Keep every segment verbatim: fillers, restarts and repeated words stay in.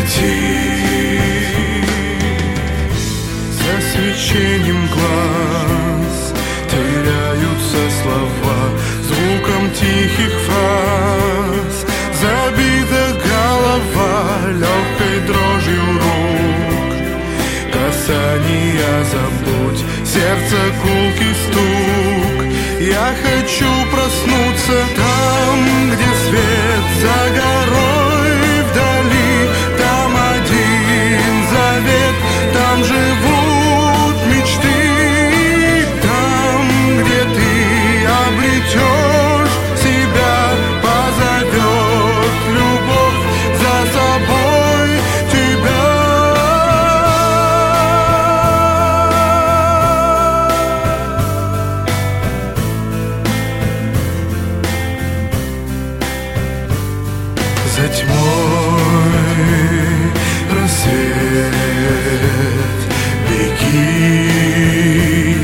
За свечением глаз теряются слова, звуком тихих фраз забита голова, легкой дрожью рук, касания забудь, сердце гулкий стук. Я хочу проснуться там, где свет за горой вдали, там один завет, там живут мечты, там, где ты обретешь себя, позовет любовь за собой тебя. За тьмой рассвет, беги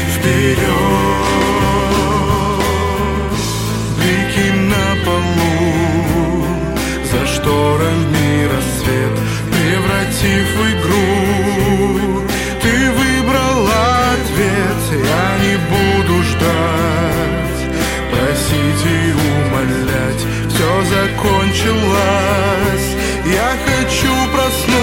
вперед. Блики на полу, за шторами рассвет, превратив в игру. Ты выбрала ответ, я не буду ждать, просить и умолять, все закончилось. Я хочу проснуться